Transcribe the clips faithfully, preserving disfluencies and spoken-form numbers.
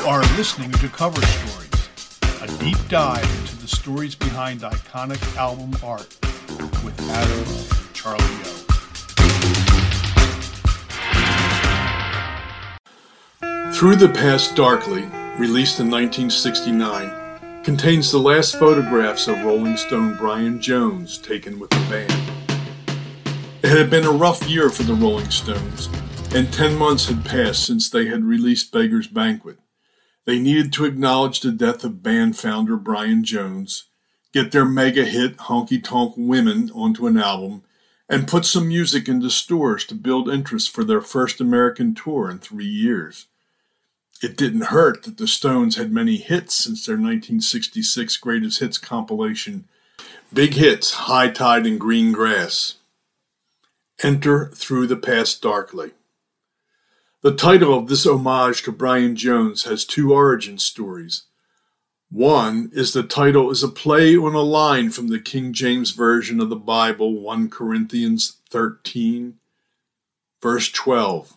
are listening to Cover Stories, a deep dive into the stories behind iconic album art with Adam and Charlie O. Through the Past Darkly, released in nineteen sixty-nine, contains the last photographs of Rolling Stone Brian Jones taken with the band. It had been a rough year for the Rolling Stones, and ten months had passed since they had released Beggar's Banquet. They needed to acknowledge the death of band founder Brian Jones, get their mega hit Honky Tonk Women onto an album, and put some music into stores to build interest for their first American tour in three years. It didn't hurt that the Stones had many hits since their nineteen sixty-six Greatest Hits compilation, Big Hits, High Tide and Green Grass. Enter Through the Past Darkly. The title of this homage to Brian Jones has two origin stories. One is the title is a play on a line from the King James Version of the Bible, First Corinthians thirteen, verse twelve.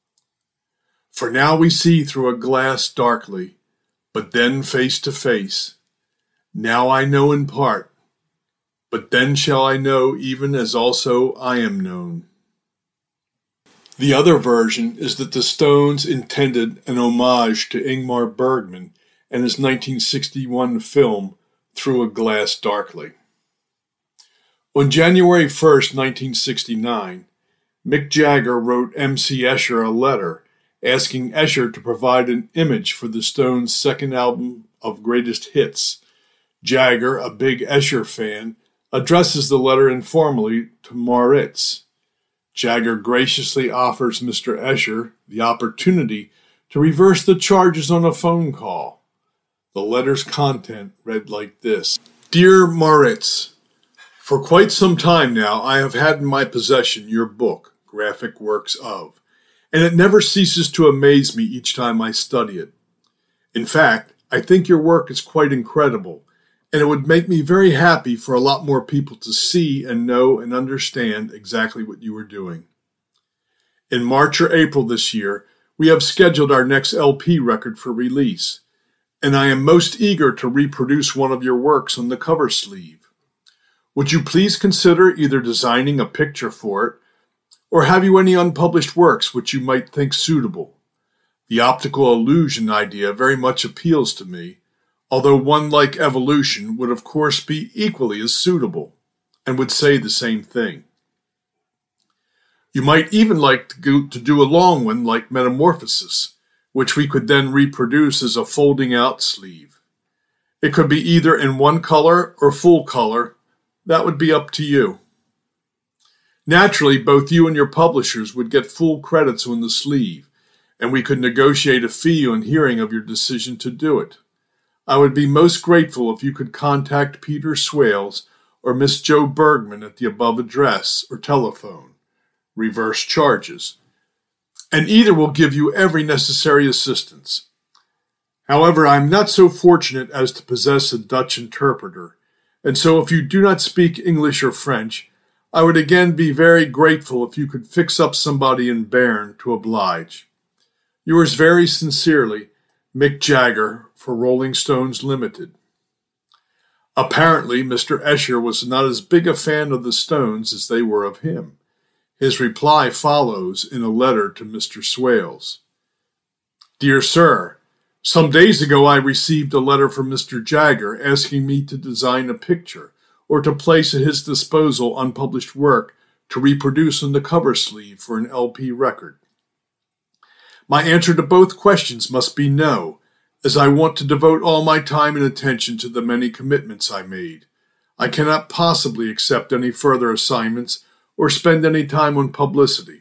For now we see through a glass darkly, but then face to face. Now I know in part, but then shall I know even as also I am known. The other version is that the Stones intended an homage to Ingmar Bergman and his nineteen sixty-one film Through a Glass Darkly. On January first, nineteen sixty-nine, Mick Jagger wrote M C Escher a letter asking Escher to provide an image for the Stones' second album of greatest hits. Jagger, a big Escher fan, addresses the letter informally to Moritz. Jagger graciously offers Mister Escher the opportunity to reverse the charges on a phone call. The letter's content read like this. Dear Moritz, for quite some time now I have had in my possession your book, Graphic Works of, and it never ceases to amaze me each time I study it. In fact, I think your work is quite incredible, and it would make me very happy for a lot more people to see and know and understand exactly what you are doing. In March or April this year, we have scheduled our next L P record for release, and I am most eager to reproduce one of your works on the cover sleeve. Would you please consider either designing a picture for it, or have you any unpublished works which you might think suitable? The optical illusion idea very much appeals to me, although one like Evolution would of course be equally as suitable, and would say the same thing. You might even like to, go, to do a long one like Metamorphosis, which we could then reproduce as a folding out sleeve. It could be either in one color or full color. That would be up to you. Naturally, both you and your publishers would get full credits on the sleeve, and we could negotiate a fee on hearing of your decision to do it. I would be most grateful if you could contact Peter Swales or Miss Jo Bergman at the above address or telephone. Reverse charges. And either will give you every necessary assistance. However, I am not so fortunate as to possess a Dutch interpreter, and so if you do not speak English or French, I would again be very grateful if you could fix up somebody in Bern to oblige. Yours very sincerely, Mick Jagger, for Rolling Stones Limited. Apparently, Mister Escher was not as big a fan of the Stones as they were of him. His reply follows in a letter to Mister Swales. Dear Sir, some days ago I received a letter from Mister Jagger asking me to design a picture or to place at his disposal unpublished work to reproduce on the cover sleeve for an L P record. My answer to both questions must be no, as I want to devote all my time and attention to the many commitments I made. I cannot possibly accept any further assignments or spend any time on publicity.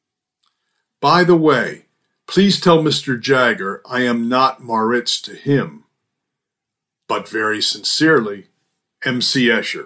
By the way, please tell Mister Jagger I am not Moritz to him, but very sincerely, M C Escher.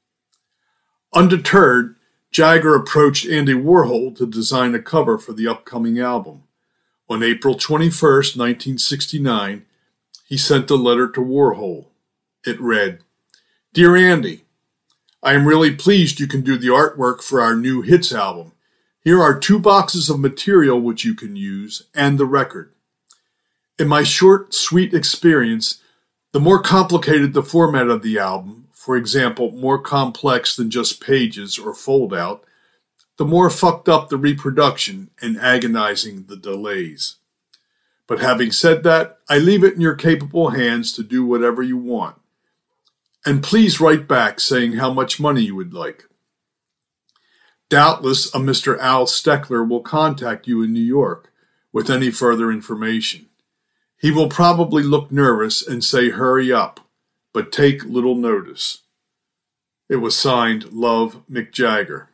Undeterred, Jagger approached Andy Warhol to design a cover for the upcoming album. On April twenty-first, nineteen sixty-nine, he sent a letter to Warhol. It read, Dear Andy, I am really pleased you can do the artwork for our new hits album. Here are two boxes of material which you can use, and the record. In my short, sweet experience, the more complicated the format of the album, for example, more complex than just pages or fold-out, the more fucked up the reproduction and agonizing the delays. But having said that, I leave it in your capable hands to do whatever you want. And please write back saying how much money you would like. Doubtless a Mister Al Steckler will contact you in New York with any further information. He will probably look nervous and say hurry up, but take little notice. It was signed Love, Mick Jagger.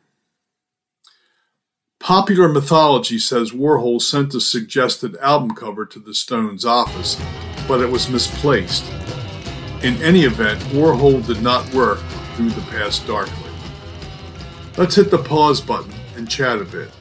Popular mythology says Warhol sent a suggested album cover to the Stones' office, but it was misplaced. In any event, Warhol did not work Through the Past Darkly. Let's hit the pause button and chat a bit.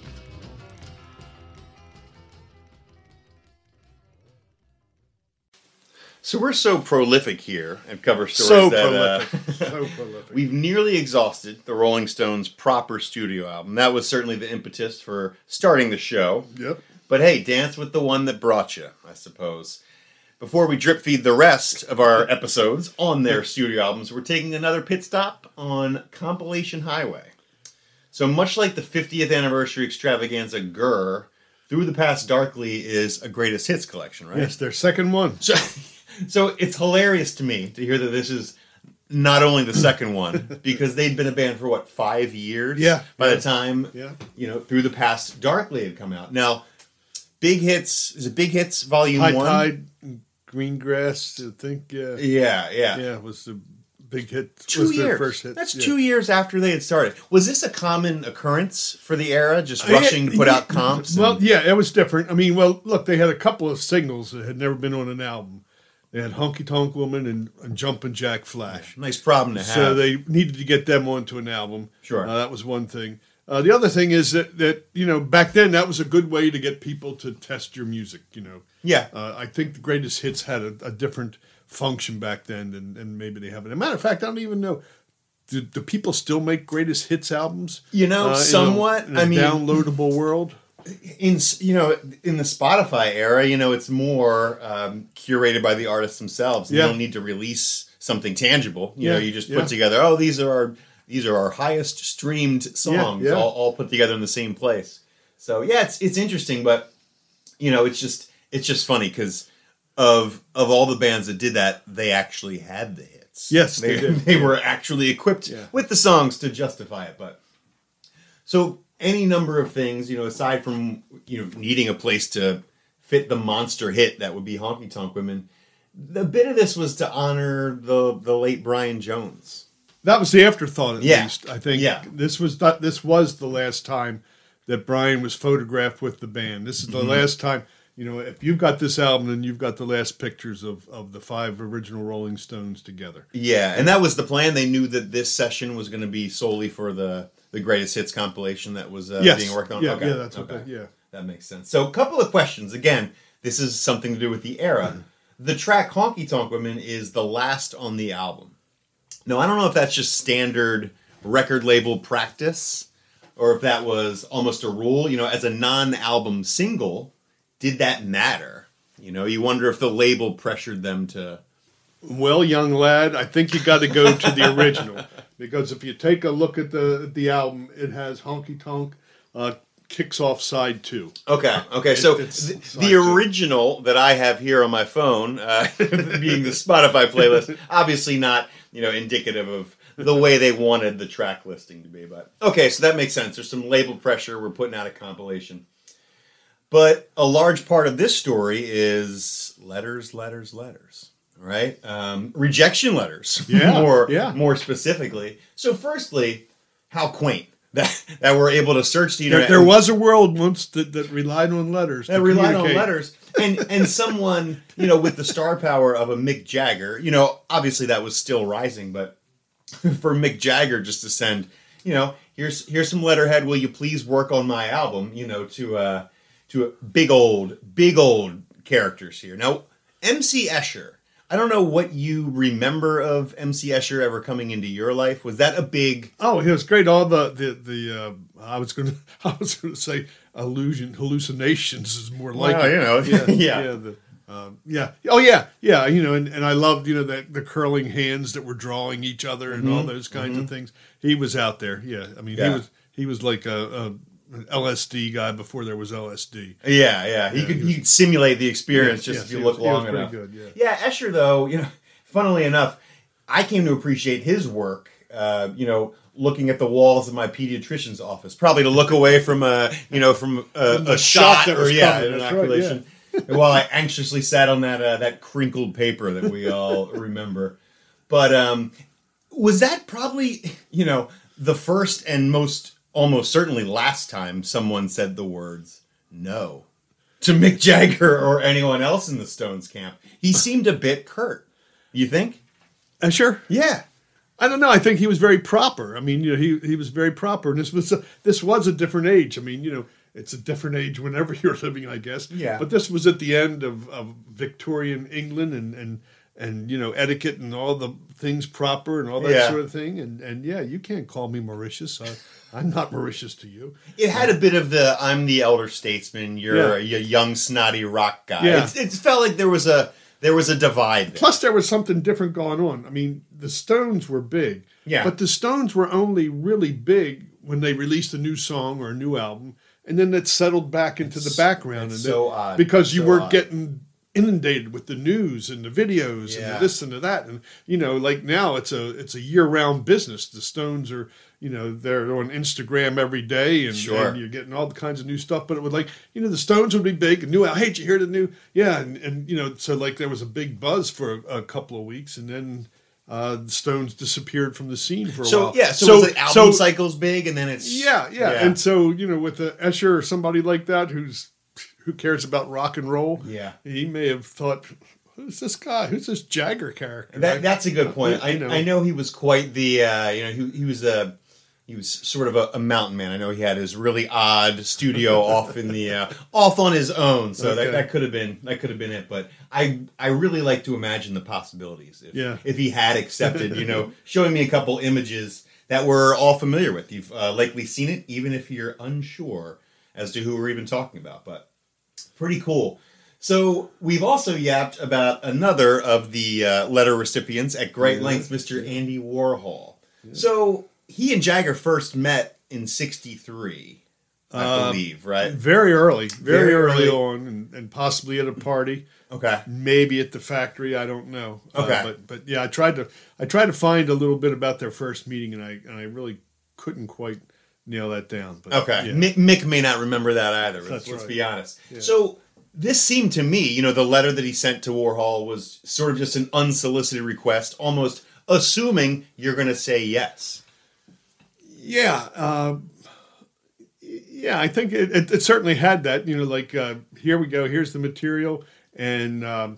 So we're so prolific here at Cover Stories So that prolific. Uh, so prolific. we've nearly exhausted the Rolling Stones' proper studio album. That was certainly the impetus for starting the show. Yep. But hey, dance with the one that brought you, I suppose. Before we drip feed the rest of our episodes on their studio albums, we're taking another pit stop on Compilation Highway. So much like the fiftieth anniversary extravaganza Gurr, Through the Past Darkly is a greatest hits collection, right? Yes, their second one. So, so it's hilarious to me to hear that this is not only the second one, because they'd been a band for, what, five years? Yeah. By yeah. the time, yeah. you know, Through the Past Darkly had come out. Now, Big Hits, is it Big Hits Volume High one? Tide, Greengrass, I think, yeah. Yeah, yeah. Yeah, was the big hit. Two was years. Their first hit. That's yeah. two years after they had started. Was this a common occurrence for the era, just Uh, rushing yeah, to put yeah. out comps? Well, and- yeah, it was different. I mean, well, look, they had a couple of singles that had never been on an album. They had Honky Tonk Woman and, and Jumpin' Jack Flash. Nice problem to have. So they needed to get them onto an album. Sure. Uh, that was one thing. Uh, the other thing is that, that, you know, back then that was a good way to get people to test your music, you know. Yeah. Uh, I think the greatest hits had a, a different function back then than, than maybe they have. As a matter of fact, I don't even know. Do, do people still make greatest hits albums? You know, uh, somewhat. In a, I in a mean, downloadable world? in you know in the Spotify era, you know, it's more um, curated by the artists themselves. Yeah. You don't need to release something tangible. You Yeah, know, you just yeah. put together. Oh, these are our these are our highest streamed songs, Yeah, yeah. all, all put together in the same place. So yeah, it's it's interesting, but you know, it's just it's just funny because of of all the bands that did that, they actually had the hits. Yes, they they did. they were actually equipped Yeah. with the songs to justify it. But so any number of things, you know, aside from you know needing a place to fit the monster hit that would be Honky Tonk Women, the bit of this was to honor the the late Brian Jones. That was the afterthought, at Yeah. least. I think Yeah. this was not, this was the last time that Brian was photographed with the band. This is the Mm-hmm. last time. You know, if you've got this album, then you've got the last pictures of, of the five original Rolling Stones together. Yeah, and that was the plan. They knew that this session was going to be solely for the the greatest hits compilation that was uh, Yes. being worked on. Yeah, okay. yeah, that's okay. okay. Yeah. That makes sense. So, a couple of questions. Again, this is something to do with the era. The track Honky Tonk Women is the last on the album. Now, I don't know if that's just standard record label practice or if that was almost a rule. You know, as a non-album single, did that matter? You know, you wonder if the label pressured them to... Well, young lad, I think you got to go to the original. Because if you take a look at the at the album, it has Honky Tonk uh, kicks off side two. Okay, okay. So it's th- side the two. original that I have here on my phone, uh, being the Spotify playlist, obviously not, you know, indicative of the way they wanted the track listing to be. But okay, so that makes sense. There's some label pressure. We're putting out a compilation. But a large part of this story is letters, letters, letters. Right? Um, rejection letters. Yeah, more, yeah. more specifically. So firstly, how quaint that, that we're able to search the There, internet. there was a world once that, that relied on letters. that to relied on communicate. letters. And and someone, you know, with the star power of a Mick Jagger, you know, obviously that was still rising, but for Mick Jagger just to send, you know, here's here's some letterhead, will you please work on my album, you know, to uh to a big old, big old characters here. Now, M C Escher, I don't know what you remember of M C Escher ever coming into your life. Was that a big... Oh, it was great. All the the the uh, I was gonna I was gonna say illusion hallucinations is more like Well, it. you know, yeah, yeah. yeah. The, Um, yeah. Oh, yeah. Yeah. You know, and, and I loved, you know, that the curling hands that were drawing each other and Mm-hmm. all those kinds Mm-hmm. of things. He was out there. Yeah. I mean, Yeah. he was he was like a, a an L S D guy before there was L S D. Yeah, yeah. He Yeah, could he he, was- could simulate the experience Yes, just yes, if you he look was- he was long pretty enough. good, yeah. Yeah, Escher though, you know, funnily enough, I came to appreciate his work. Uh, you know, looking at the walls of my pediatrician's office, probably to look away from a you know from a, From the a shot shot that or was yeah, coming, an that's right, inoculation. While I anxiously sat on that uh, that crinkled paper that we all remember, but um, was that probably you know the first and most almost certainly last time someone said the words no to Mick Jagger or anyone else in the Stones camp? He seemed a bit curt. You think? Uh, sure. Yeah. I don't know. I think he was very proper. I mean, you know, he he was very proper, and this was a, this was a different age. I mean, you know, it's a different age whenever you're living, I guess. Yeah. But this was at the end of, of Victorian England, and, and and you know, etiquette and all the things proper and all that Yeah. sort of thing. And and yeah, you can't call me Mauritius. I, I'm not Mauritius to you. It had a bit of the I'm the elder statesman, you're Yeah. a young snotty rock guy. Yeah. It's, it felt like there was a there was a divide there. Plus, there was something different going on. I mean, the Stones were big. Yeah. But the Stones were only really big when they released a new song or a new album, and then it settled back into the background. it's and so then- odd. Because you So were odd. getting inundated with the news and the videos and Yeah. the this and the that. And, you know, like now it's a it's a year-round business. The Stones are, you know, they're on Instagram every day, and, Sure. and you're getting all kinds of new stuff. But it would like, you know, the Stones would be big. And new, hey, did you hear the new? Yeah, and, and you know, so like there was a big buzz for a, a couple of weeks, and then uh, the Stones disappeared from the scene for a So while. yeah, so, was the album so- cycle's big, and then it's yeah, yeah, and so you know, with the Escher or somebody like that who's who cares about rock and roll, Yeah. he may have thought, who's this guy? Who's this Jagger character? That, that's a good point. I, You know. I know he was quite the uh, you know he he was a he was sort of a, a mountain man. I know he had his really odd studio off in the uh, off on his own. So Okay. that, that could have been that could have been it. But I I really like to imagine the possibilities. If, Yeah. if he had accepted, you know, showing me a couple images that we're all familiar with. You've uh, likely seen it, even if you're unsure as to who we're even talking about. But pretty cool. So we've also yapped about another of the uh, letter recipients at great Yeah. length, Mister Andy Warhol. So he and Jagger first met in sixty-three, I Uh, believe, right? Very early, very, Very early, early. on, and, and possibly at a party, Okay. maybe at the factory. I don't know. Okay. uh, but but yeah, I tried to I tried to find a little bit about their first meeting, and I and I really couldn't quite nail that down. But, Okay. yeah. Mick, Mick may not remember that either. Let's, That's let's right. be honest. Yeah. So this seemed to me, you know, the letter that he sent to Warhol was sort of just an unsolicited request, almost assuming you're going to say yes. Yeah, uh, yeah. I think it, it, it certainly had that. You know, like uh, here we go. Here's the material, and um,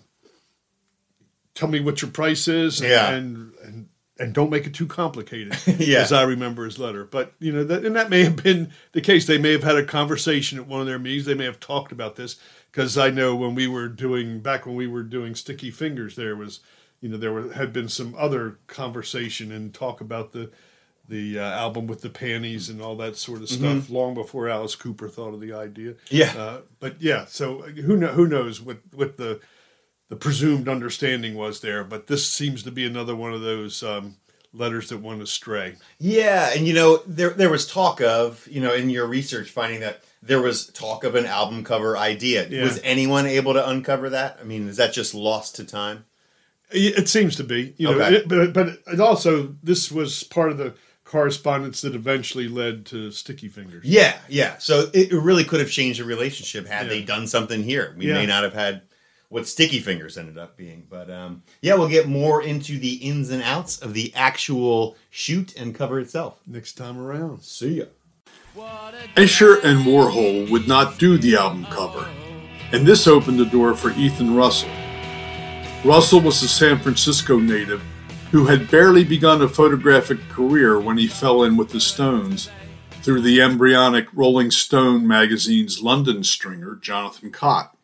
tell me what your price is. And, Yeah. and and and don't make it too complicated. Yeah. As I remember his letter. But you know, that, and that may have been the case. They may have had a conversation at one of their meetings. They may have talked about this, because I know when we were doing back when we were doing Sticky Fingers, there was, you know, there were, had been some other conversation and talk about the. the uh, album with the panties and all that sort of stuff long before Alice Cooper thought of the idea. Yeah. Uh, but yeah, so who know, who knows what, what the the presumed understanding was there, but this seems to be another one of those um, letters that went astray. Yeah, and you know, there there was talk of, you know, in your research finding that there was talk of an album cover idea. Yeah. Was anyone able to uncover that? I mean, is that just lost to time? It it seems to be, you know, Okay. it, but but it also this was part of the correspondence that eventually led to Sticky Fingers. Yeah, yeah. So it, it really could have changed the relationship had Yeah. they done something here. We Yeah. may not have had what Sticky Fingers ended up being. But um, yeah, we'll get more into the ins and outs of the actual shoot and cover itself. Next time around. See ya. Escher and Warhol would not do the album cover, and this opened the door for Ethan Russell. Russell was a San Francisco native who had barely begun a photographic career when he fell in with the Stones through the embryonic Rolling Stone magazine's London stringer, Jonathan Cott.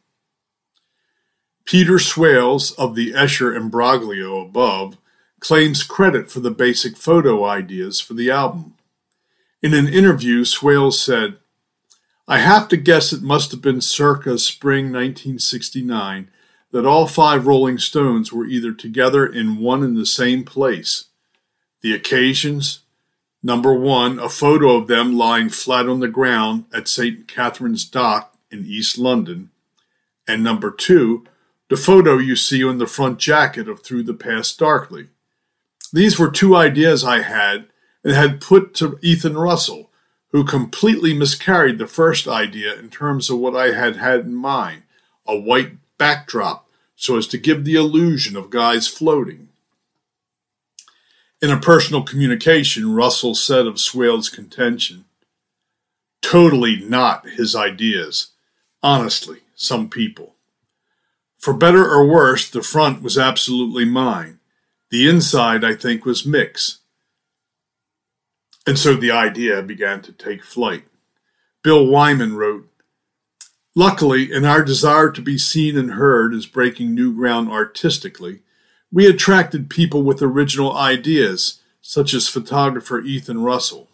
Peter Swales of the Escher imbroglio above claims credit for the basic photo ideas for the album. In an interview, Swales said, "I have to guess it must have been circa spring nineteen sixty-nine that all five Rolling Stones were either together in one and the same place. The occasions: number one, a photo of them lying flat on the ground at Saint Catherine's Dock in East London, and number two, the photo you see on the front jacket of Through the Past Darkly. These were two ideas I had and had put to Ethan Russell, who completely miscarried the first idea in terms of what I had had in mind, a white backdrop, so as to give the illusion of guys floating. In a personal communication, Russell said of Swale's contention, "Totally not his ideas. Honestly, some people. For better or worse, the front was absolutely mine. The inside, I think, was Mick's." And so the idea began to take flight. Bill Wyman wrote, "Luckily, in our desire to be seen and heard as breaking new ground artistically, we attracted people with original ideas, such as photographer Ethan Russell."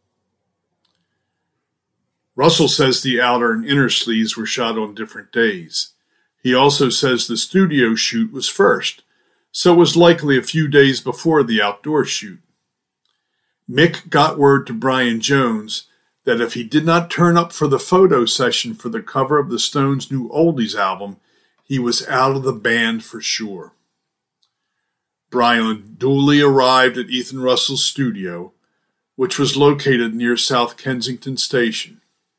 Russell says the outer and inner sleeves were shot on different days. He also says the studio shoot was first, so it was likely a few days before the outdoor shoot. Mick got word to Brian Jones that if he did not turn up for the photo session for the cover of the Stones' new Oldies album, he was out of the band for sure. Brian duly arrived at Ethan Russell's studio, which was located near South Kensington Station.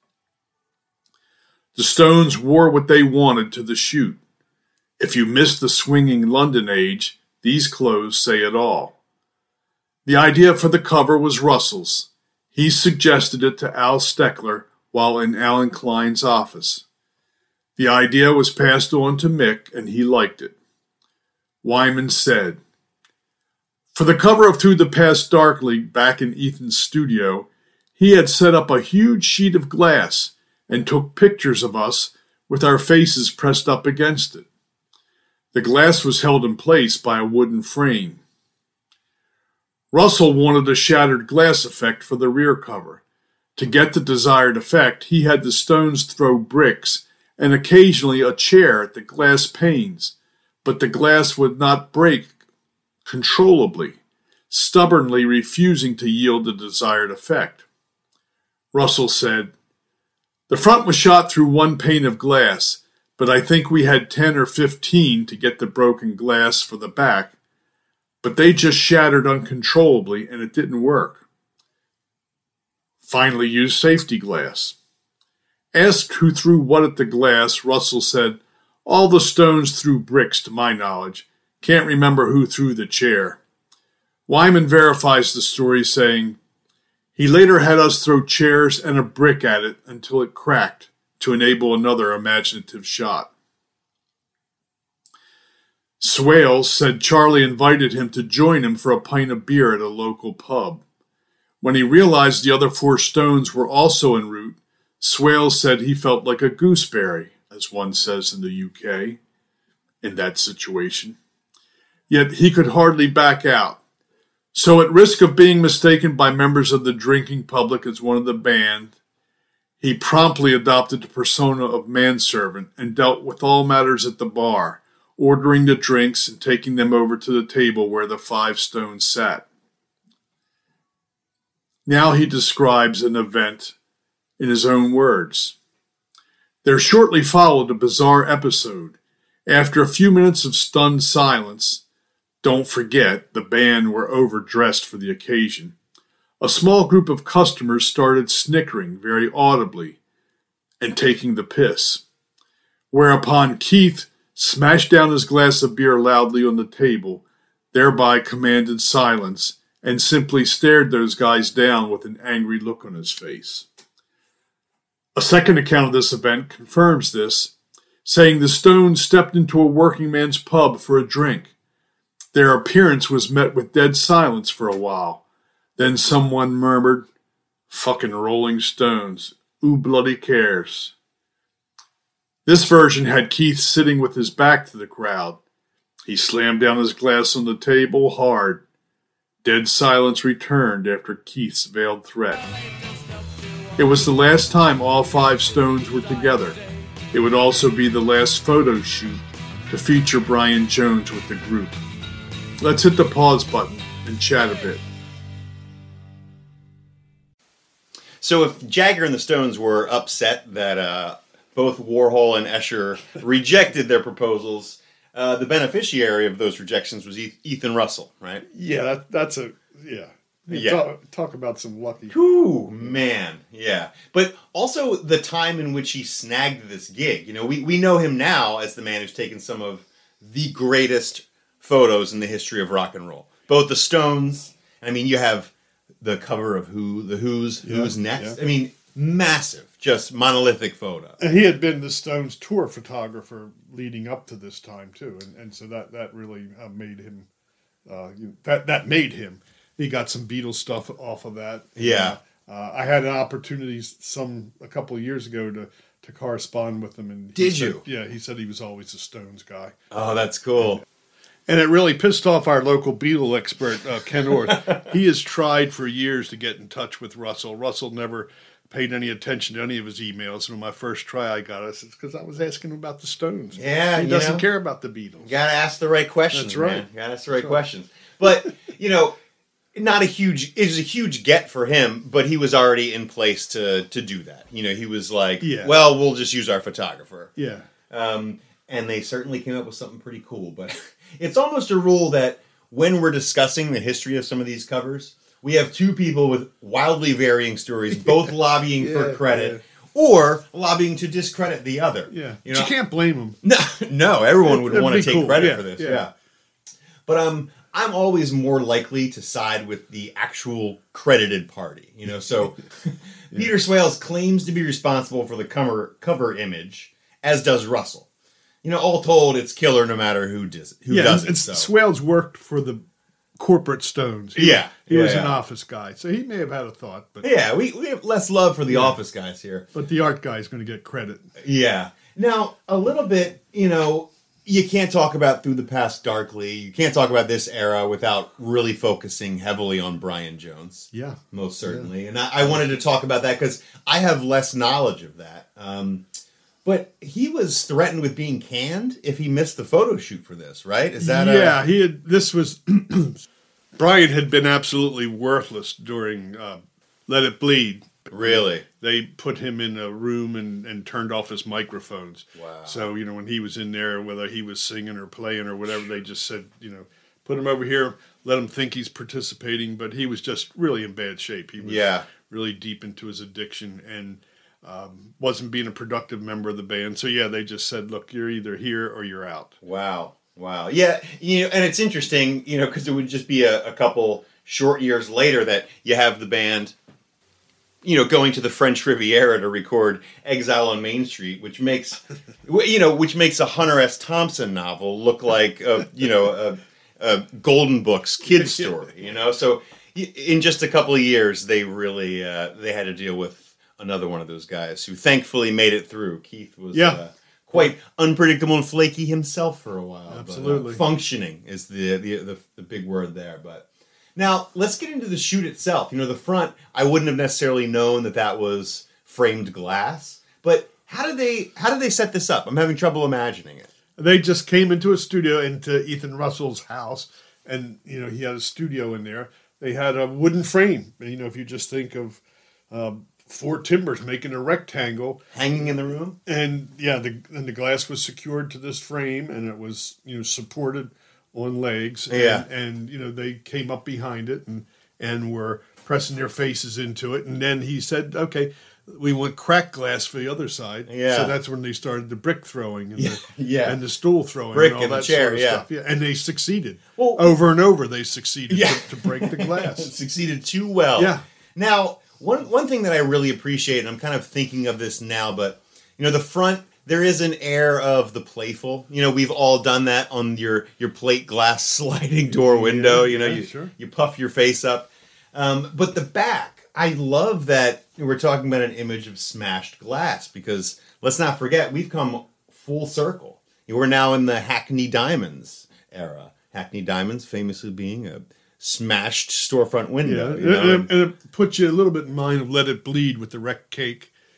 The Stones wore what they wanted to the shoot. If you missed the swinging London age, these clothes say it all. The idea for the cover was Russell's. He suggested it to Al Steckler while in Alan Klein's office. The idea was passed on to Mick, and he liked it. Wyman said, "For the cover of Through the Past Darkly back in Ethan's studio, he had set up a huge sheet of glass and took pictures of us with our faces pressed up against it. The glass was held in place by a wooden frame. Russell wanted a shattered glass effect for the rear cover. To get the desired effect, he had the Stones throw bricks and occasionally a chair at the glass panes, but the glass would not break controllably, stubbornly refusing to yield the desired effect." Russell said, "The front was shot through one pane of glass, but I think we had ten or fifteen to get the broken glass for the back, but they just shattered uncontrollably and it didn't work. Finally used safety glass." Asked who threw what at the glass, Russell said, "All the Stones threw bricks to my knowledge. Can't remember who threw the chair." Wyman verifies the story, saying, "He later had us throw chairs and a brick at it until it cracked to enable another imaginative shot." Swale said Charlie invited him to join him for a pint of beer at a local pub. When he realized the other four Stones were also en route, Swale said he felt like a gooseberry, as one says in the U K, in that situation. Yet he could hardly back out. So at risk of being mistaken by members of the drinking public as one of the band, he promptly adopted the persona of manservant and dealt with all matters at the bar, ordering the drinks and taking them over to the table where the five Stones sat. Now he describes an event in his own words. There shortly followed a bizarre episode. After a few minutes of stunned silence, don't forget the band were overdressed for the occasion, a small group of customers started snickering very audibly and taking the piss, whereupon Keith smashed down his glass of beer loudly on the table, thereby commanded silence, and simply stared those guys down with an angry look on his face. A second account of this event confirms this, saying the Stones stepped into a working man's pub for a drink. Their appearance was met with dead silence for a while. Then someone murmured, "Fucking Rolling Stones, who bloody cares?" This version had Keith sitting with his back to the crowd. He slammed down his glass on the table hard. Dead silence returned after Keith's veiled threat. It was the last time all five Stones were together. It would also be the last photo shoot to feature Brian Jones with the group. Let's hit the pause button and chat a bit. So if Jagger and the Stones were upset that uh, both Warhol and Escher rejected their proposals, uh, the beneficiary of those rejections was Ethan Russell, right? Yeah, that, that's a yeah. Yeah. Talk, talk about some lucky. Whew, man, yeah. But also the time in which he snagged this gig. You know, we, we know him now as the man who's taken some of the greatest photos in the history of rock and roll. Both the Stones, I mean, you have the cover of Who, the Who's, Yeah, Who's Next. yeah. I mean, massive, just monolithic photo. And he had been the Stones tour photographer leading up to this time too, and and so that that really uh, made him. Uh, you, that that made him. He got some Beatles stuff off of that. Yeah. Uh, I had an opportunity some a couple of years ago to, to correspond with him. And he Did said- you? Yeah, he said he was always a Stones guy. Oh, that's cool. And it really pissed off our local Beatle expert, uh, Ken Orth. He has tried for years to get in touch with Russell. Russell never paid any attention to any of his emails. And on my first try, I got it. It's because I was asking him about the Stones. Yeah, He you doesn't know. care about the Beatles. You gotta ask the right questions. That's right. Man. You gotta ask the right questions. But, you know, not a huge, it was a huge get for him, but he was already in place to to do that. You know, he was like, Yeah. well, we'll just use our photographer. Yeah. Um, and they certainly came up with something pretty cool. But it's almost a rule that when we're discussing the history of some of these covers, we have two people with wildly varying stories, both lobbying for Yeah, credit yeah. or lobbying to discredit the other. Yeah. You But know? you can't blame him. No, no, everyone would That'd want to be take cool. credit Yeah, for this. yeah. Yeah. But um, I'm always more likely to side with the actual credited party. You know, so Peter Swales claims to be responsible for the cover cover image, as does Russell. You know, all told, it's killer no matter who does who yeah, does and, it. and So. Swales worked for the corporate Stones. He, Yeah, He yeah, was an yeah. office guy, so he may have had a thought, but Yeah, we, we have less love for the Yeah. office guys here. but the art guy is going to get credit. Yeah. Now, a little bit, you know, you can't talk about Through the Past Darkly. You can't talk about this era without really focusing heavily on Brian Jones. Yeah. Most certainly. And I, I wanted to talk about that because I have less knowledge of that. Um, but he was threatened with being canned if he missed the photo shoot for this, right? Is that yeah, a... he had. This was Brian had been absolutely worthless during uh, Let It Bleed. Really? They put him in a room and, and turned off his microphones. Wow. So, you know, when he was in there, whether he was singing or playing or whatever, they just said, you know, put him over here, let him think he's participating. But he was just really in bad shape. He was Yeah. really deep into his addiction and um, wasn't being a productive member of the band. So, yeah, they just said, look, you're either here or you're out. Wow. Wow. Yeah, you know, and it's interesting, you know, because it would just be a, a couple short years later that you have the band, you know, going to the French Riviera to record Exile on Main Street, which makes, you know, which makes a Hunter S. Thompson novel look like, a, you know, a, a Golden Books kid story, you know? So in just a couple of years, they really, uh, they had to deal with another one of those guys who thankfully made it through. Keith was... Yeah. Uh, quite unpredictable and flaky himself for a while. Absolutely. But, uh, functioning is the, the the the big word there. But now let's get into the shoot itself. You know, the front, I wouldn't have necessarily known that that was framed glass. But how did they how did they set this up? I'm having trouble imagining it. They just came into a studio, into Ethan Russell's house, and, you know, he had a studio in there. They had a wooden frame. You know, if you just think of um, four timbers making a rectangle. Hanging in the room? And, yeah, the and the glass was secured to this frame, and it was, you know, supported on legs. And, Yeah. And, you know, they came up behind it and, and were pressing their faces into it. And then he said, okay, we want cracked glass for the other side. Yeah. So that's when they started the brick throwing and, the, Yeah. and the stool throwing. Brick and all and the that chair, sort of yeah. stuff. Yeah. And they succeeded. Well- over and over, they succeeded Yeah. to, to break the glass. Succeeded too well. Yeah. Now, one one thing that I really appreciate, and I'm kind of thinking of this now, but you know, the front, there is an air of the playful. You know, we've all done that on your your plate glass sliding door window. You know, yeah, you sure. you puff your face up. Um, but the back, I love that we're talking about an image of smashed glass because let's not forget we've come full circle. We're now in the Hackney Diamonds era. Hackney Diamonds, famously being a smashed storefront window. Yeah, you know, and, and it puts you a little bit in mind of Let It Bleed with the wrecked cake.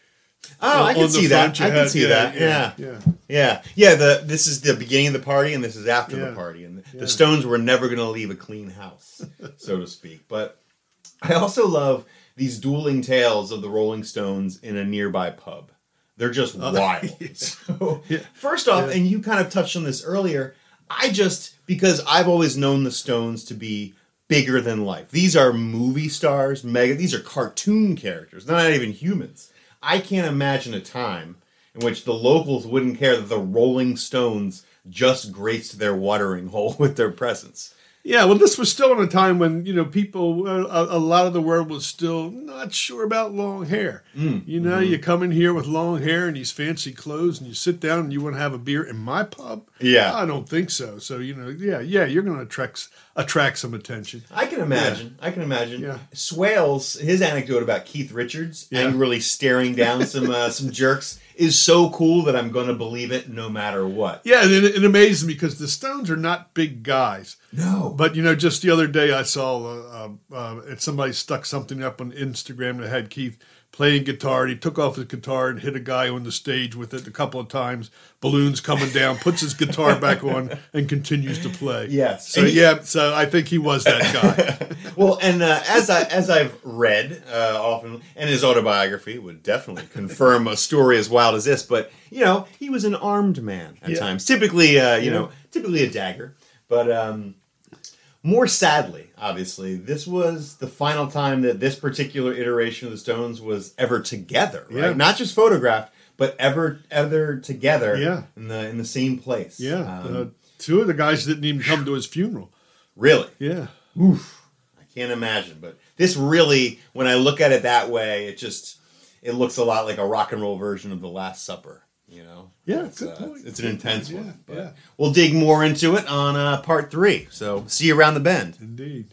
Oh, I On can the see that. front you I can had- see yeah, that. yeah, Yeah. yeah. Yeah. Yeah. The this is the beginning of the party and this is after Yeah. the party. And the Yeah. Stones were never going to leave a clean house, so to speak. But I also love these dueling tales of the Rolling Stones in a nearby pub. They're just wild. yeah. So, Yeah. first off, Yeah. and you kind of touched on this earlier, I just, because I've always known the Stones to be bigger than life. These are movie stars, mega, these are cartoon characters, they're not even humans. I can't imagine a time in which the locals wouldn't care that the Rolling Stones just graced their watering hole with their presence. Yeah, well, this was still in a time when, you know, people, a, a lot of the world was still not sure about long hair. Mm, you know, mm-hmm. you come in here with long hair and these fancy clothes and you sit down and you want to have a beer in my pub? Yeah. I don't think so. So, you know, yeah, yeah, you're going to attract attract some attention. I can imagine. I can imagine. Yeah. Swales, his anecdote about Keith Richards Yeah. angrily staring down some uh, some jerks is so cool that I'm going to believe it no matter what. Yeah, and it, it amazes me because the Stones are not big guys. No. But, you know, just the other day I saw uh, uh, uh, somebody stuck something up on Instagram that had Keith playing guitar, and he took off his guitar and hit a guy on the stage with it a couple of times. Balloons coming down, puts his guitar back on, and continues to play. Yes. So, And he- yeah, so I think he was that guy. Well, and uh, as I as I've read uh, often, and his autobiography would definitely confirm a story as wild as this. But you know, he was an armed man at Yeah. times. Typically, uh, you Yeah. know, typically a dagger. But um, more sadly, obviously, this was the final time that this particular iteration of the Stones was ever together. Right? Yeah. Not just photographed, but ever ever together. Yeah. In the in the same place. Yeah. Um, uh, two of the guys didn't even come to his funeral. really. Yeah. Oof. I can't imagine. But this really, when I look at it that way, it just, it looks a lot like a rock and roll version of The Last Supper. You know? Yeah, It's, good uh, point. it's an Good intense point. one. Yeah, But yeah. we'll dig more into it on uh, part three. So see you around the bend. Indeed.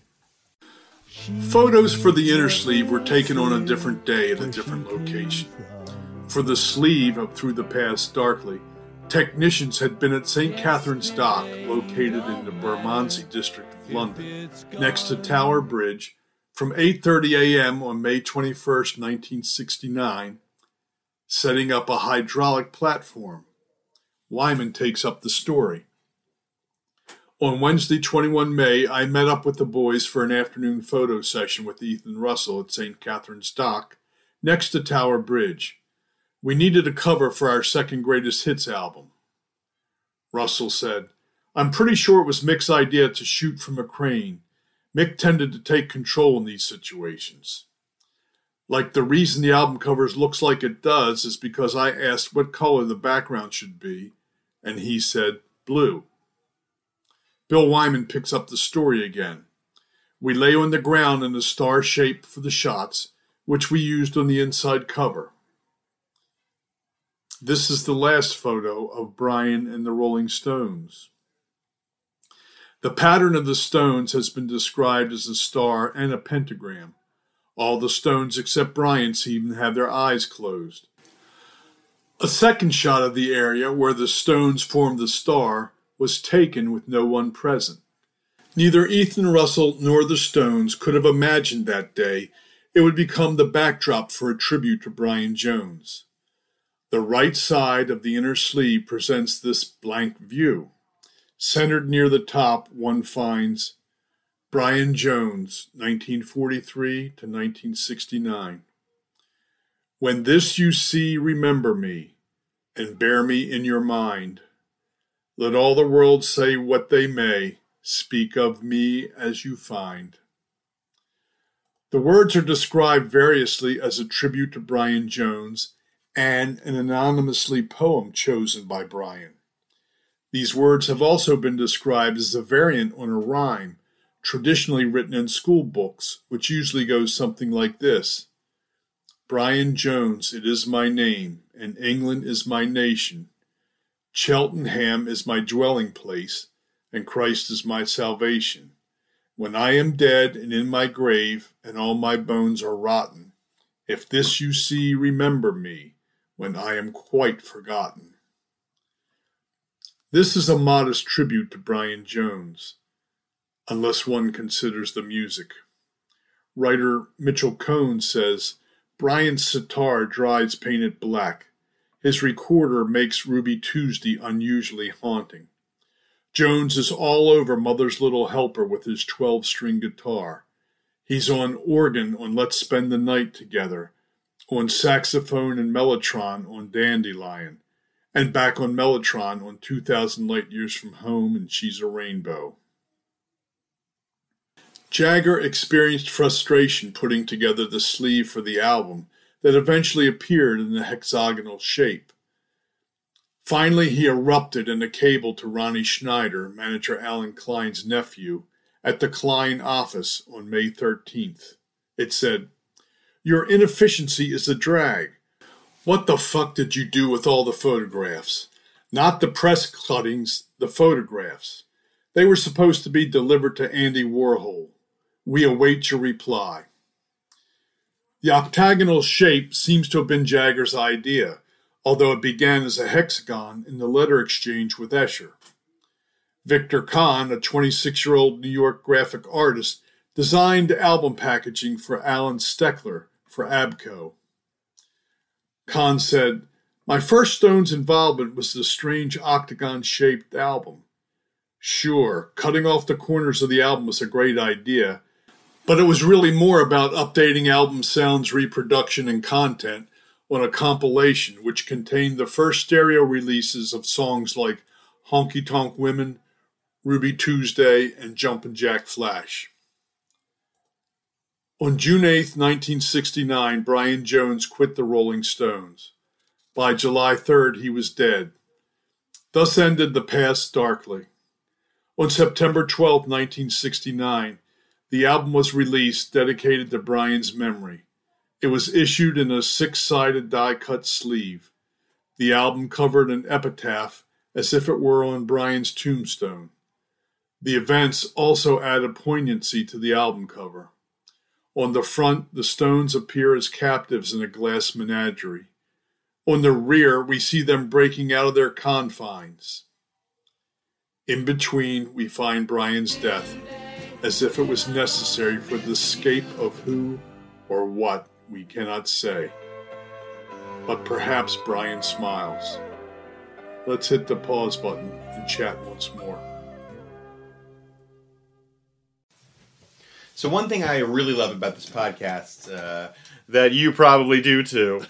Photos for the inner sleeve were taken on a different day at a different location. For the sleeve of Through the Past Darkly, technicians had been at Saint Catherine's Dock, located in the Bermondsey district of London, next to Tower Bridge, from eight thirty a.m. on May twenty-first, nineteen sixty-nine, setting up a hydraulic platform. Wyman takes up the story. On Wednesday, twenty-first of May, I met up with the boys for an afternoon photo session with Ethan Russell at Saint Catherine's Dock, next to Tower Bridge. We needed a cover for our second greatest hits album. Russell said, I'm pretty sure it was Mick's idea to shoot from a crane. Mick tended to take control in these situations. Like the reason the album covers looks like it does is because I asked what color the background should be, and he said blue. Bill Wyman picks up the story again. We lay on the ground in a star shape for the shots, which we used on the inside cover. This is the last photo of Brian and the Rolling Stones. The pattern of the Stones has been described as a star and a pentagram. All the Stones except Brian seem to have their eyes closed. A second shot of the area where the Stones formed the star was taken with no one present. Neither Ethan Russell nor the Stones could have imagined that day it would become the backdrop for a tribute to Brian Jones. The right side of the inner sleeve presents this blank view. Centered near the top, one finds Brian Jones, nineteen forty-three to nineteen sixty-nine. When this you see, remember me, and bear me in your mind. Let all the world say what they may, speak of me as you find. The words are described variously as a tribute to Brian Jones and an anonymously poem chosen by Brian. These words have also been described as a variant on a rhyme, traditionally written in school books, which usually goes something like this. Brian Jones, it is my name, and England is my nation. Cheltenham is my dwelling place, and Christ is my salvation. When I am dead and in my grave, and all my bones are rotten, if this you see, remember me, when I am quite forgotten. This is a modest tribute to Brian Jones, unless one considers the music. Writer Mitchell Cohn says, Brian's sitar dries painted black. His recorder makes Ruby Tuesday unusually haunting. Jones is all over Mother's Little Helper with his twelve-string guitar. He's on organ on Let's Spend the Night Together, on saxophone and mellotron on Dandelion, and back on mellotron on two thousand Light Years from Home and She's a Rainbow. Jagger experienced frustration putting together the sleeve for the album that eventually appeared in the hexagonal shape. Finally, he erupted in a cable to Ronnie Schneider, manager Alan Klein's nephew, at the Klein office on May thirteenth. It said, "Your inefficiency is a drag. What the fuck did you do with all the photographs? Not the press cuttings, the photographs. They were supposed to be delivered to Andy Warhol. We await your reply." The octagonal shape seems to have been Jagger's idea, although it began as a hexagon in the letter exchange with Escher. Victor Kahn, a twenty-six-year-old New York graphic artist, designed album packaging for Alan Steckler for Abco. Kahn said, "My first Stones involvement was the strange octagon-shaped album. Sure, cutting off the corners of the album was a great idea, but it was really more about updating album sounds, reproduction, and content on a compilation which contained the first stereo releases of songs like Honky Tonk Women, Ruby Tuesday, and Jumpin' Jack Flash." On June eighth, nineteen sixty-nine, Brian Jones quit the Rolling Stones. By July third, he was dead. Thus ended the past darkly. On September twelfth, nineteen sixty-nine, the album was released dedicated to Brian's memory. It was issued in a six-sided die-cut sleeve. The album covered an epitaph as if it were on Brian's tombstone. The events also added poignancy to the album cover. On the front, the Stones appear as captives in a glass menagerie. On the rear, we see them breaking out of their confines. In between, we find Brian's death, as if it was necessary for the escape of who or what we cannot say. But perhaps Brian smiles. Let's hit the pause button and chat once more. So one thing I really love about this podcast, uh, that you probably do too,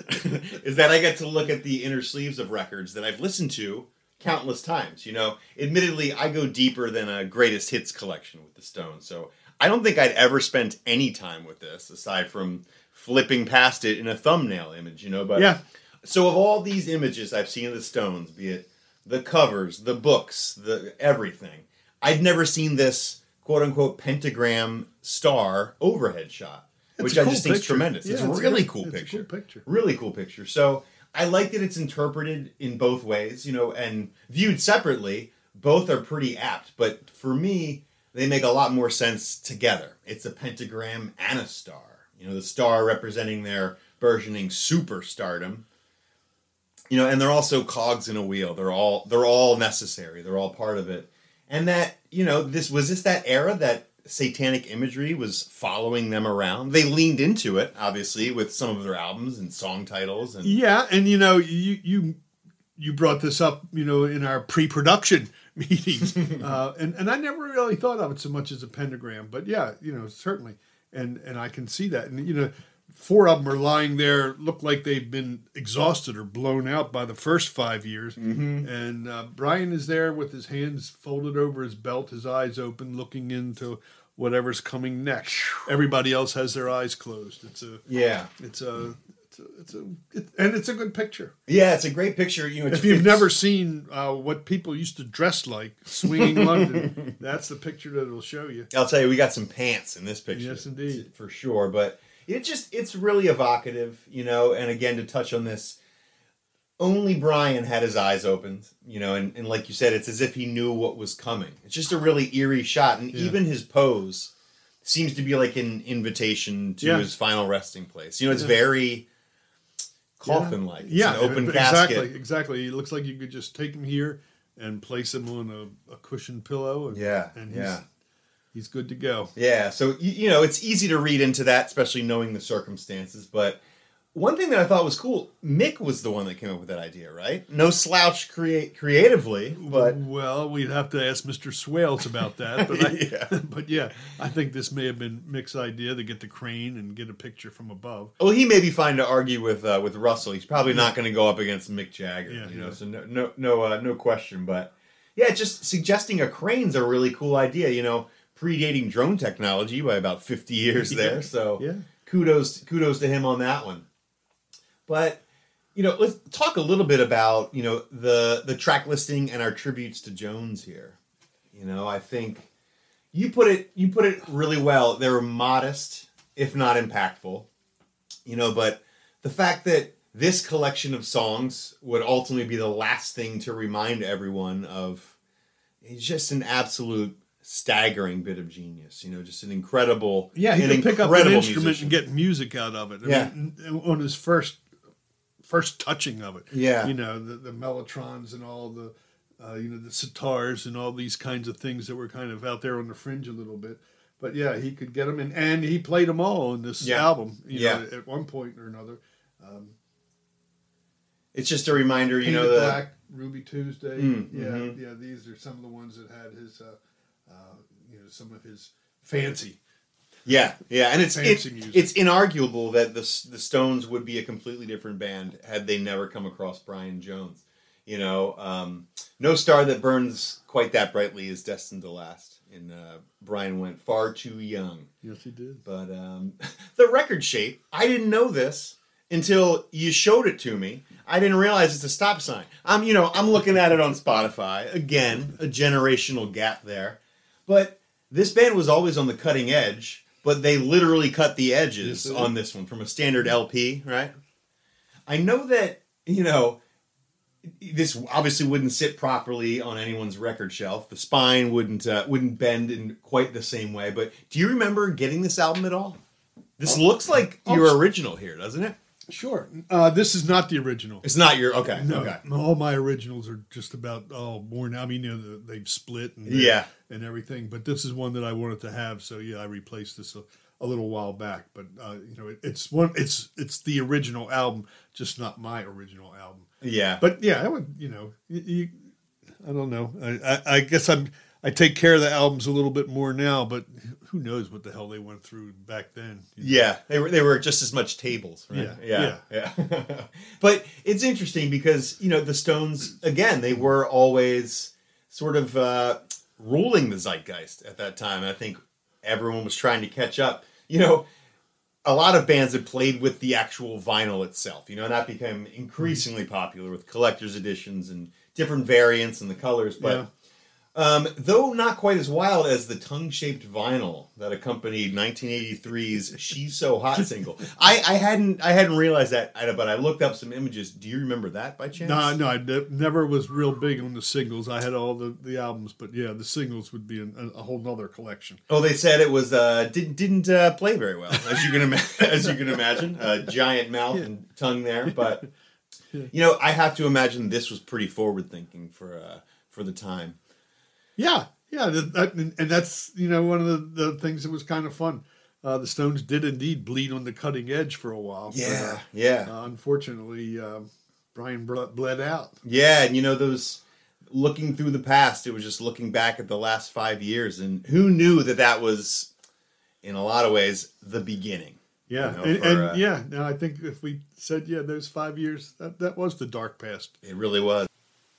is that I get to look at the inner sleeves of records that I've listened to countless times. You know, admittedly, I go deeper than a greatest hits collection with the Stones, so I don't think I'd ever spent any time with this, aside from flipping past it in a thumbnail image, you know, but yeah. So of all these images I've seen of the Stones, be it the covers, the books, the everything, I'd never seen this quote-unquote pentagram star overhead shot, It's which a I cool just think is picture. tremendous. Yeah, it's a it's really a- cool, it's a picture. cool picture. Really cool picture. So I like that it's interpreted in both ways, you know, and viewed separately, both are pretty apt. But for me, they make a lot more sense together. It's a pentagram and a star. You know, the star representing their burgeoning superstardom. You know, and they're also cogs in a wheel. They're all they're all necessary. They're all part of it. And that, you know, this was this that era that satanic imagery was following them around. They leaned into it, obviously, with some of their albums and song titles. And Yeah, and you know, you you you brought this up, you know, in our pre-production meetings, uh, and and I never really thought of it so much as a pentagram, but yeah, you know, certainly, and and I can see that, and you know, four of them are lying there, look like they've been exhausted or blown out by the first five years, Mm-hmm. and uh, Brian is there with his hands folded over his belt, his eyes open, looking into whatever's coming next. Everybody else has their eyes closed. It's a yeah, it's a it's a, it's a it, and it's a good picture. yeah, it's a great picture. You know, it's, If you've it's- never seen uh, what people used to dress like swinging London, that's the picture that it'll show you. I'll tell you, we got some pants in this picture. Yes, indeed. For sure. But it just, it's really evocative, you know, and again, to touch on this, only Brian had his eyes opened, you know, and, and like you said, it's as if he knew what was coming. It's just a really eerie shot, and Yeah. even his pose seems to be like an invitation to Yeah. his final resting place. You know, it's Yeah. very coffin-like. It's Yeah, an open it- casket. exactly, exactly. It looks like you could just take him here and place him on a, a cushioned pillow. And, Yeah, and he's, yeah. he's good to go. Yeah, so you, you know, it's easy to read into that, especially knowing the circumstances. But one thing that I thought was cool, Mick was the one that came up with that idea, right? No slouch create creatively, but well, we'd have to ask Mister Swales about that. But I, yeah. but yeah, I think this may have been Mick's idea to get the crane and get a picture from above. Well, he may be fine to argue with uh, with Russell. He's probably not going to go up against Mick Jagger, Yeah, you know. yeah. So no, no, no, uh, no question. But yeah, just suggesting a crane's a really cool idea. You know, predating drone technology by about fifty years Yeah. there. So Yeah. kudos, kudos to him on that one. But you know, let's talk a little bit about you know the the track listing and our tributes to Jones here. You know, I think you put it you put it really well. They were modest, if not impactful. You know, but the fact that this collection of songs would ultimately be the last thing to remind everyone of is just an absolute staggering bit of genius. You know, just an incredible, Yeah, he an could pick up an incredible instrument musician. and get music out of it. I Yeah. mean, on his first first touching of it. Yeah. You know, the, the mellotrons and all the, uh, you know, the sitars and all these kinds of things that were kind of out there on the fringe a little bit. But yeah, he could get them, and, and he played them all on this Yeah. album, you Yeah. know, at one point or another. Um, It's just a reminder, you Painted know, that Black, Ruby Tuesday. Mm, yeah, mhm. yeah, these are some of the ones that had his, uh, uh, you know, some of his fancy. yeah, yeah, and it's Fancy it, music. it's inarguable that the the Stones would be a completely different band had they never come across Brian Jones. You know, um, no star that burns quite that brightly is destined to last. And uh, Brian went far too young. Yes, he did. But um, the record shape, I didn't know this until you showed it to me. I didn't realize it's a stop sign. I'm, you know, I'm looking at it on Spotify. Again, a generational gap there. But this band was always on the cutting edge, but they literally cut the edges Yes, they on did. this one from a standard L P, right? I know that, you know, this obviously wouldn't sit properly on anyone's record shelf. The spine wouldn't uh, wouldn't bend in quite the same way. But do you remember getting this album at all? This looks like Oh, your original here, doesn't it? Sure. Uh, this is not the original. It's not your okay. No, Okay. all my originals are just about oh more now. I mean, you know, the- they've split and Yeah. and everything. But this is one that I wanted to have, so yeah, I replaced this a, a little while back. But uh, you know, it, it's one. It's it's the original album, just not my original album. Yeah. But yeah, I would. You know, you, you, I don't know. I, I, I guess I'm. I take care of the albums a little bit more now, but who knows what the hell they went through back then? you know? Yeah, they were they were just as much tables, right? Yeah, yeah, yeah. But it's interesting because you know the Stones again they were always sort of uh, ruling the zeitgeist at that time. I think everyone was trying to catch up. You know, a lot of bands had played with the actual vinyl itself. You know, and that became increasingly popular with collector's editions and different variants and the colors, but. Yeah. Um, though not quite as wild as the tongue-shaped vinyl that accompanied nineteen eighty-three's "She's So Hot" single. I, I hadn't I hadn't realized that, but I looked up some images. Do you remember that by chance? No, no, I ne- never was real big on the singles. I had all the, the albums, but yeah, the singles would be an, a whole nother collection. Oh, they said it was uh, didn't didn't uh, play very well, as you can ima- as you can imagine, uh, giant mouth Yeah. and tongue there. But you know, I have to imagine this was pretty forward-thinking for uh, for the time. Yeah, yeah, that, that, and and that's you know one of the, the things that was kind of fun. Uh, the Stones did indeed bleed on the cutting edge for a while. but, Yeah, yeah. uh, unfortunately, uh, Brian ble- bled out. Yeah, and you know those looking through the past, it was just looking back at the last five years, and who knew that that was, in a lot of ways, the beginning. Yeah, You know, and, for, and uh, yeah. Now I think if we said yeah, those five years, that that was the dark past. It really was.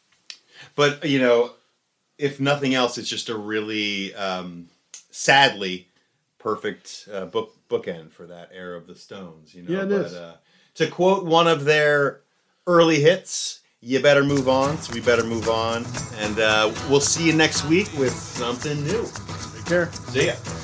But you know, if nothing else, it's just a really, um, sadly, perfect uh, book bookend for that era of the Stones. You know, Yeah, it but is. Uh, to quote one of their early hits, "You better move on." So we better move on, and uh, we'll see you next week with something new. Take care. See ya.